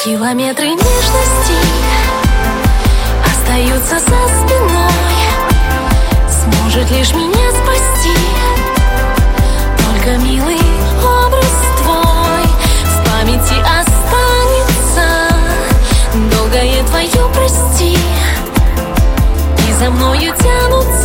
Километры нежности остаются за спиной. Сможет лишь меня спасти только милый образ твой. В памяти останется долгое твое прости, и за мною тянут